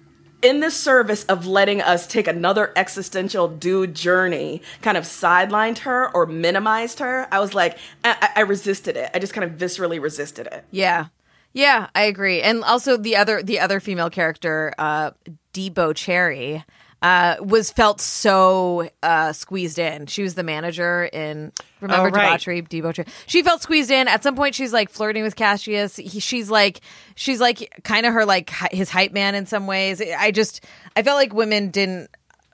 in the service of letting us take another existential dude journey, kind of sidelined her or minimized her, I was like, I, I resisted it. I just kind of viscerally resisted it. Yeah, yeah, I agree. And also the other the other female character, uh, Debo Cherry, uh, was felt so uh, squeezed in. She was the manager in Remember Oh, right. Debauchery, Debo Cherry. She felt squeezed in. At some point, she's like flirting with Cassius. He, she's like she's like kind of her like hi- his hype man in some ways. I just I felt like women didn't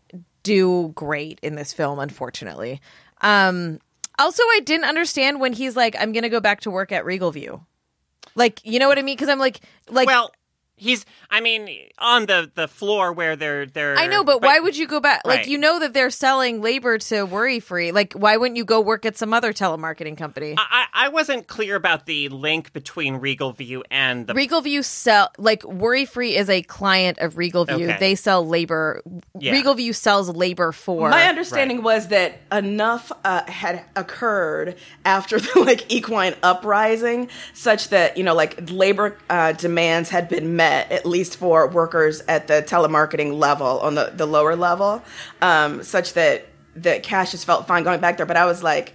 do great in this film, unfortunately. Um, also, I didn't understand when he's like, "I'm gonna go back to work at Regal View." Like, you know what I mean? Because I'm like, like, well, he's. I mean, on the, the floor where they're they're. I know, but, why would you go back? Like, Right. you know that they're selling labor to Worry Free. Like, why wouldn't you go work at some other telemarketing company? I, I wasn't clear about the link between Regal View and the. Regal View sell like Worry Free is a client of Regal View. Okay. They sell labor. Yeah. Regal View sells labor for. My understanding was that enough uh, had occurred after the like equine uprising, such that you know, like labor uh, demands had been met, at least for workers at the telemarketing level, on the, the lower level, um, such that that Cassius felt fine going back there. But I was like,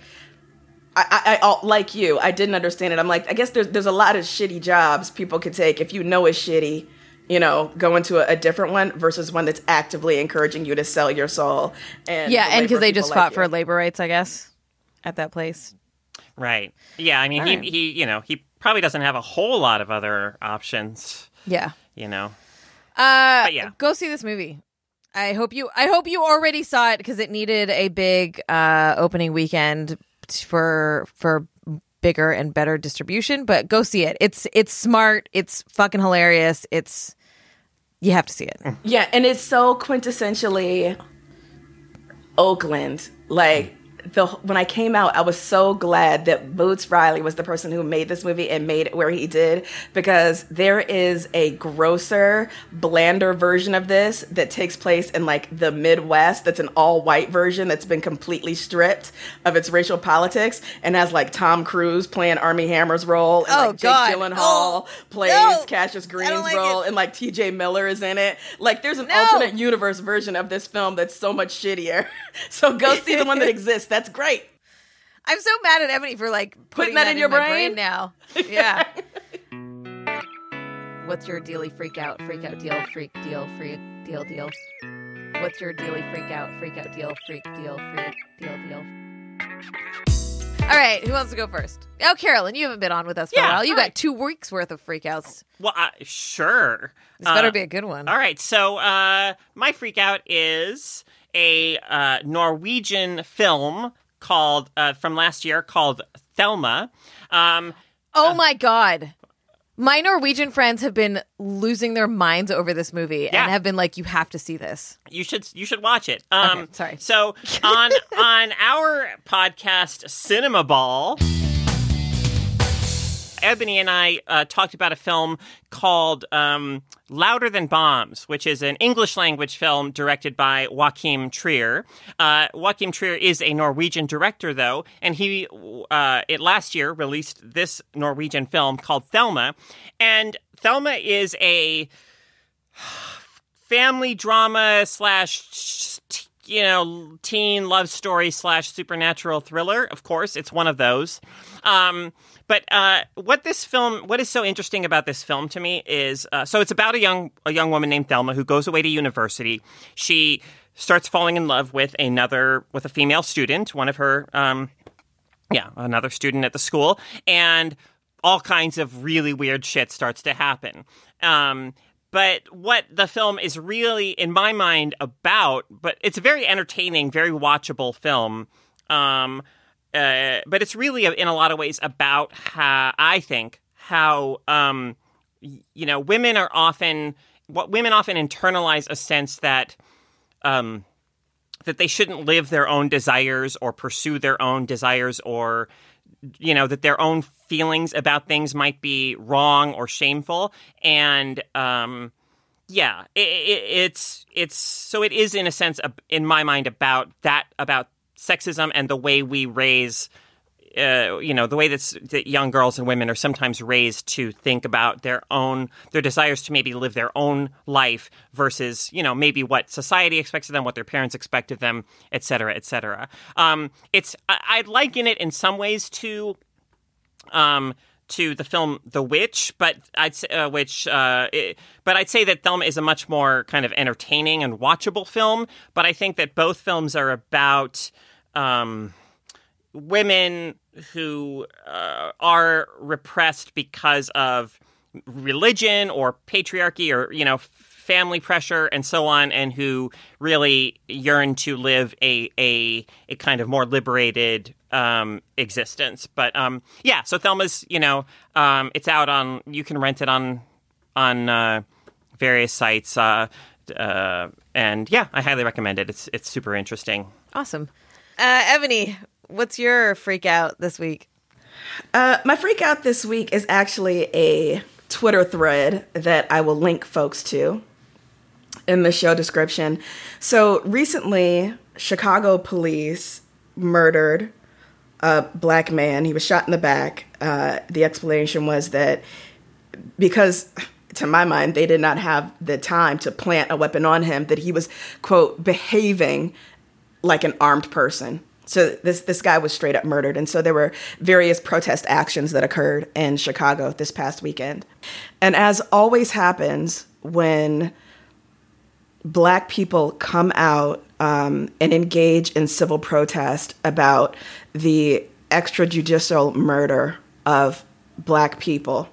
I, I, I like you, I didn't understand it. I'm like, I guess there's there's a lot of shitty jobs people could take if you know it's shitty. You know, go into a, a different one versus one that's actively encouraging you to sell your soul. And Yeah, the and because labor they people just like fought you. for labor rights, I guess, at that place. Right. Yeah. I mean, he, Alright. he. You know, he probably doesn't have a whole lot of other options. Yeah. You know. Uh, But yeah. go see this movie. I hope you. I hope you already saw it because it needed a big uh, opening weekend t- for for bigger and better distribution. But go see it. It's it's smart. It's fucking hilarious. It's you have to see it. Yeah, and it's so quintessentially Oakland. Like, the when I came out, I was so glad that Boots Riley was the person who made this movie and made it where he did, because there is a grosser, blander version of this that takes place in like the Midwest. That's an all-white version that's been completely stripped of its racial politics and has like Tom Cruise playing Armie Hammer's role, and Oh, like Jake God. Gyllenhaal Oh, plays no. Cassius Green's like role, it. and like T J Miller is in it. Like there's an No. alternate universe version of this film that's so much shittier. So go see the one that exists. That's great. I'm so mad at Ebony for like putting, Putting that in your my brain? now. Yeah. What's your dealy freak out, freak out deal, freak deal, freak deal deal? What's your dealy freak out, freak out deal, freak deal, freak deal deal? All right, who wants to go first? Oh, Carolyn, you haven't been on with us for Yeah, a while. You all got right. two weeks worth of freakouts. Well, uh, sure. This better Uh, be a good one. All right, so uh, my freak out is a uh, Norwegian film called uh, from last year called Thelma. Um, Oh my God. My Norwegian friends have been losing their minds over this movie Yeah. and have been like, you have to see this. you should you should watch it. Um, Okay, sorry. So on on our podcast Cinema Ball, Ebony and I uh, talked about a film called um, Louder Than Bombs, which is an English language film directed by Joachim Trier. Uh, Joachim Trier is a Norwegian director, though, and he uh, it last year released this Norwegian film called Thelma. And Thelma is a family drama slash, you know, teen love story slash supernatural thriller. Of course, it's one of those. Um, but uh, what this film, what is so interesting about this film to me is, uh, so it's about a young a young woman named Thelma who goes away to university. She starts falling in love with another with a female student, one of her, um, yeah, another student at the school, and all kinds of really weird shit starts to happen. Um, But what the film is really, in my mind, about, but it's a very entertaining, very watchable film. Um, uh, but it's really, in a lot of ways, about how, I think, how, um, y- you know, women are often, what women often internalize a sense that, um, that they shouldn't live their own desires or pursue their own desires, or, you know, that their own feelings about things might be wrong or shameful. And, um, yeah, it, it, it's, it's, so it is in a sense, ab- in my mind, about that, about sexism and the way we raise, uh, you know, the way that's, that young girls and women are sometimes raised to think about their own, their desires to maybe live their own life versus, you know, maybe what society expects of them, what their parents expect of them, et cetera, et cetera. Um, it's, I, I'd liken it in some ways to, um, to the film The Witch, but I'd say, uh, which, uh, it, but I'd say that Thelma is a much more kind of entertaining and watchable film. But I think that both films are about um, women who uh, are repressed because of religion or patriarchy or, you know, family pressure and so on, and who really yearn to live a a, a kind of more liberated um, existence. But um, yeah, so Thelma's, you know, um, it's out on, you can rent it on on uh, various sites, uh, uh, and yeah, I highly recommend it. It's it's super interesting. Awesome. Uh, Ebony, what's your freak out this week? Uh, my freak out this week is actually a Twitter thread that I will link folks to in the show description. So recently, Chicago police murdered a black man. He was shot in the back. Uh, the explanation was that because, to my mind, they did not have the time to plant a weapon on him, that he was, quote, behaving like an armed person. So this this guy was straight up murdered. And so there were various protest actions that occurred in Chicago this past weekend. And as always happens when Black people come out um, and engage in civil protest about the extrajudicial murder of Black people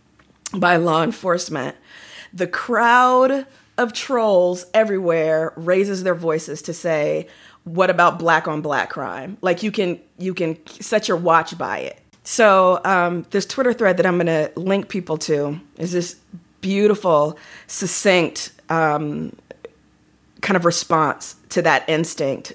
by law enforcement, the crowd of trolls everywhere raises their voices to say, what about Black on Black crime? Like, you can you can set your watch by it. So um, this Twitter thread that I'm going to link people to is this beautiful, succinct um, kind of response to that instinct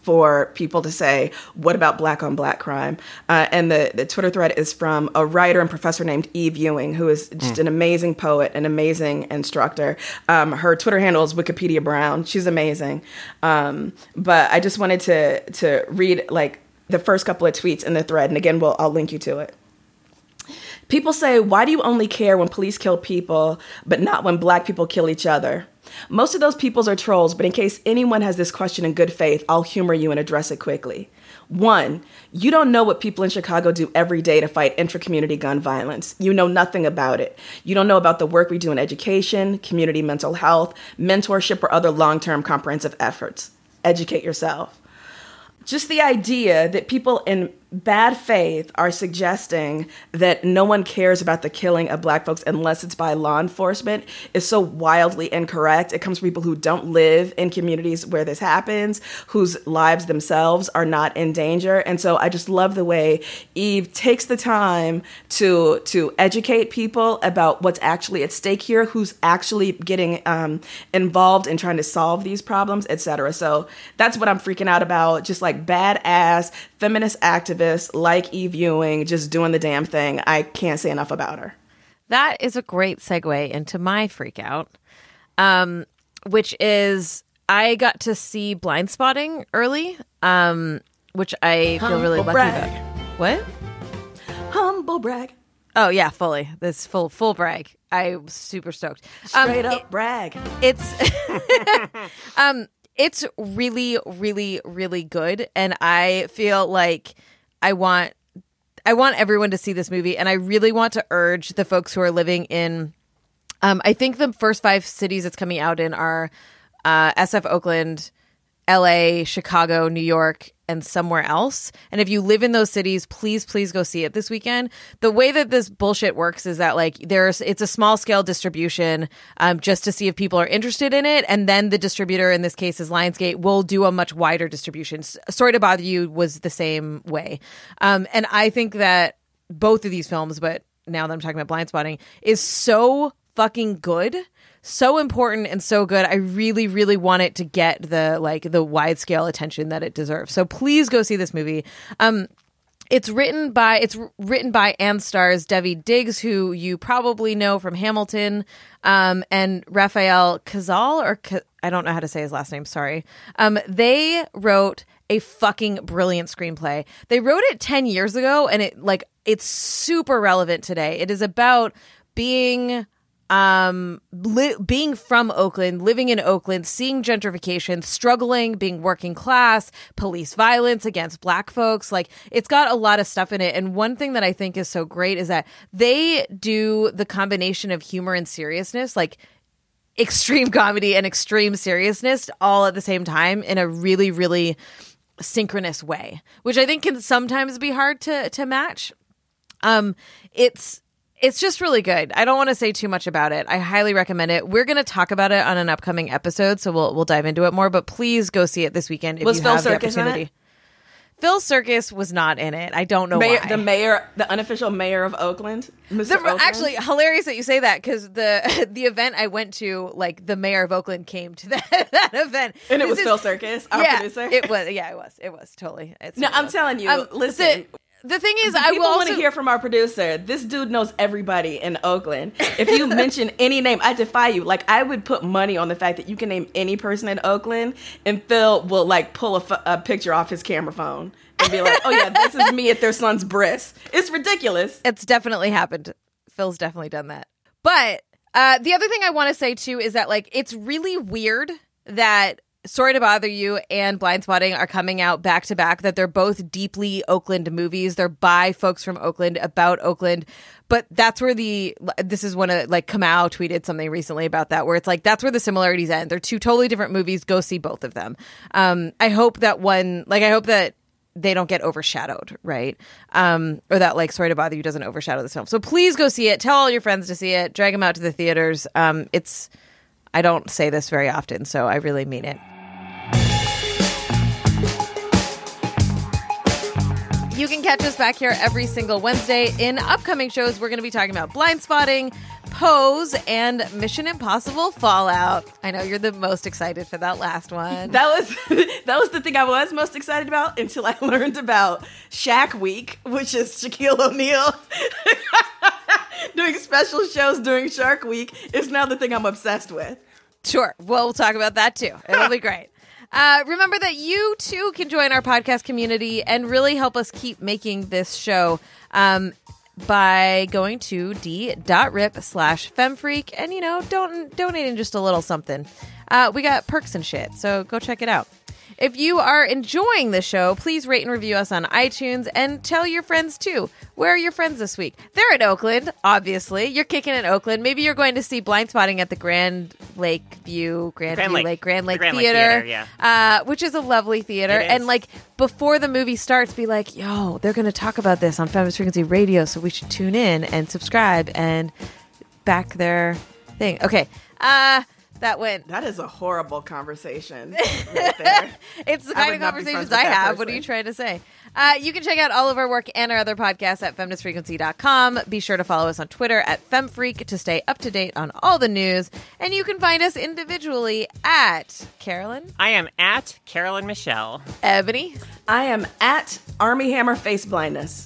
for people to say, what about black on black crime? Uh, and the, the Twitter thread is from a writer and professor named Eve Ewing, who is just mm. an amazing poet, an amazing instructor. Um, her Twitter handle is Wikipedia Brown. She's amazing. Um, but I just wanted to to read like the first couple of tweets in the thread. And again, we'll, I'll link you to it. People say, why do you only care when police kill people, but not when black people kill each other? Most of those peoples are trolls, but in case anyone has this question in good faith, I'll humor you and address it quickly. One, you don't know what people in Chicago do every day to fight intra-community gun violence. You know nothing about it. You don't know about the work we do in education, community mental health, mentorship, or other long-term comprehensive efforts. Educate yourself. Just the idea that people in bad faith are suggesting that no one cares about the killing of black folks unless it's by law enforcement is so wildly incorrect. It comes from people who don't live in communities where this happens, whose lives themselves are not in danger. And so I just love the way Eve takes the time to to educate people about what's actually at stake here, who's actually getting um, involved in trying to solve these problems, et cetera. So that's what I'm freaking out about, just like badass feminist activists like Eve Ewing just doing the damn thing. I can't say enough about her. That is a great segue into my freak out, um, which is I got to see Blind Spotting early, um, which I feel Humble really lucky brag. about. What? Humble brag. Oh, yeah, fully. This full full brag. I'm super stoked. Straight um, up it, brag. It's... um. It's really, really, really good, and I feel like I want I want everyone to see this movie, and I really want to urge the folks who are living in. Um, I think the first five cities it's coming out in are uh, S F Oakland, L A, Chicago, New York, and somewhere else. And if you live in those cities, please, please go see it this weekend. The way that this bullshit works is that like there's it's a small scale distribution um, just to see if people are interested in it. And then the distributor, in this case is Lionsgate, will do a much wider distribution. Sorry to Bother You was the same way. Um, and I think that both of these films, but now that I'm talking about Blind Spotting, is so fucking good. So important and so good. I really, really want it to get the like the wide scale attention that it deserves. So please go see this movie. Um, it's written by it's written by and stars Debbie Diggs, who you probably know from Hamilton, um, and Raphael Cazal, or Ca- I don't know how to say his last name. Sorry. Um, they wrote a fucking brilliant screenplay. They wrote it ten years ago, and it like it's super relevant today. It is about being. Um, li- being from Oakland, living in Oakland, seeing gentrification, struggling, being working class, police violence against black folks. Like, it's got a lot of stuff in it. And one thing that I think is so great is that they do the combination of humor and seriousness, like extreme comedy and extreme seriousness all at the same time in a really, really synchronous way, which I think can sometimes be hard to, to match. Um, it's, It's just really good. I don't want to say too much about it. I highly recommend it. We're going to talk about it on an upcoming episode, so we'll we'll dive into it more. But please go see it this weekend if was you Phil have the Circus opportunity. in it? Phil Circus was not in it. I don't know Mayor, why. The mayor, the unofficial mayor of Oakland, Mister The, Oakland. actually, hilarious that you say that because the the event I went to, like the mayor of Oakland came to that, that event, and it This was is, Phil Circus, our yeah, producer. It was. Yeah, it was. It was totally. It's no, totally I'm was. telling you. Um, listen. The, the thing is, The I people will want also to hear from our producer. This dude knows everybody in Oakland. If you mention any name, I defy you. Like, I would put money on the fact that you can name any person in Oakland, and Phil will like pull a, f- a picture off his camera phone and be like, "Oh yeah, this is me at their son's bris." It's ridiculous. It's definitely happened. Phil's definitely done that. But uh, the other thing I want to say too is that like it's really weird that Sorry to Bother You and Blind Spotting are coming out back to back, that they're both deeply Oakland movies. They're by folks from Oakland, about Oakland. But that's where the, this is one of, like, Kamau tweeted something recently about that, where it's like, that's where the similarities end. They're two totally different movies. Go see both of them. Um, I hope that one, like, I hope that they don't get overshadowed, right? Um, or that, like, Sorry to Bother You doesn't overshadow this film. So please go see it. Tell all your friends to see it. Drag them out to the theaters. Um, it's, I don't say this very often, so I really mean it. You can catch us back here every single Wednesday. In upcoming shows, we're going to be talking about Blind Spotting, Pose, and Mission Impossible Fallout. I know you're the most excited for that last one. That was that was the thing I was most excited about until I learned about Shaq Week, which is Shaquille O'Neal doing special shows during Shark Week is now the thing I'm obsessed with. Sure. Well, we'll talk about that too. It'll be great. Uh, remember that you too can join our podcast community and really help us keep making this show um, by going to d.rip slash femfreak and, you know, don't donating just a little something. Uh, we got perks and shit, so go check it out. If you are enjoying the show, please rate and review us on iTunes and tell your friends too. Where are your friends this week? They're in Oakland, obviously. You're kicking in Oakland. Maybe you're going to see Blind Spotting at the Grand Lake View, Grand, Grand View Lake. Lake, Grand Lake Grand Lake Theater, Theater, yeah. uh, which is a lovely theater. It is. And like before the movie starts, be like, yo, they're going to talk about this on Feminist Frequency Radio, so we should tune in and subscribe and back their thing. Okay. Uh... That went. That is a horrible conversation right there. It's the I kind would of not be conversations friends with I that have. What are person. you trying to say? Uh, you can check out all of our work and our other podcasts at feminist frequency dot com. Be sure to follow us on Twitter at femfreak to stay up to date on all the news. And you can find us individually at Carolyn, I am at Carolyn Michelle. Ebony, I am at Army Hammer Face Blindness.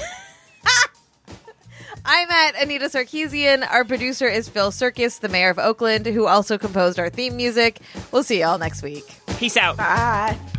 I'm at Anita Sarkeesian. Our producer is Phil Serkis, the mayor of Oakland, who also composed our theme music. We'll see y'all next week. Peace out. Bye.